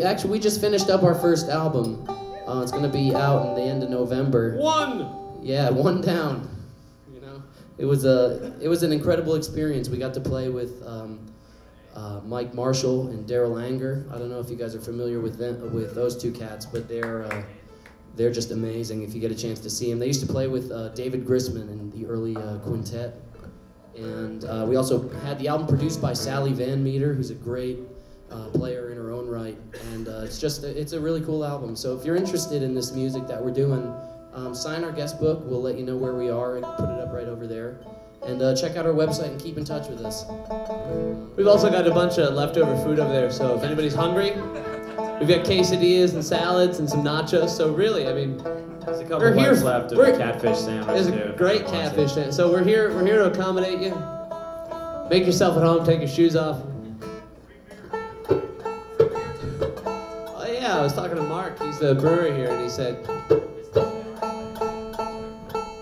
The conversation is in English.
Actually, we just finished up our first album. It's gonna be out in the end of November. Yeah, one down. You know, it was an incredible experience. We got to play with Mike Marshall and Daryl Anger. I don't know if you guys are familiar with them, with those two cats, but they're just amazing. If you get a chance to see them, they used to play with David Grisman in the early quintet, and we also had the album produced by Sally Van Meter, who's a great player in her own right, and it's a really cool album. So if you're interested in this music that we're doing, sign our guest book. We'll let you know where we are and put it up right over there. And check out our website and keep in touch with us. We've also got a bunch of leftover food over there, so if anybody's hungry, we've got quesadillas and salads and some nachos. So really, I mean, there's a couple bites left of a catfish sandwich. There's a great catfish sandwich. So we're here to accommodate you. Make yourself at home. Take your shoes off. Oh yeah, I was talking to Mark. He's the brewer here, and he said